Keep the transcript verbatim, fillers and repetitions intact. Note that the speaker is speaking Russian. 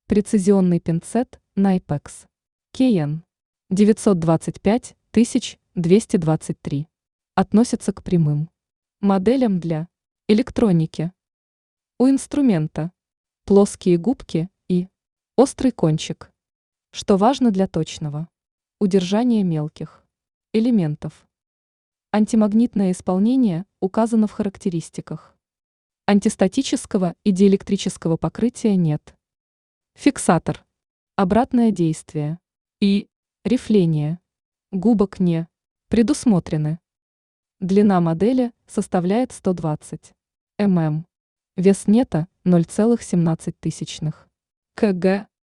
Прецизионный пинцет Найпекс. Кейен. девятьсот двадцать пять тысяч двести двадцать три. Относится к прямым моделям для электроники. У инструмента плоские губки и острый кончик, что важно для точного удержания мелких элементов. Антимагнитное исполнение указано в характеристиках. Антистатического и диэлектрического покрытия нет. Фиксатор, обратное действие и рифление губок не предусмотрены. Длина модели составляет сто двадцать миллиметров. Вес нета ноль целых семнадцать сотых кг.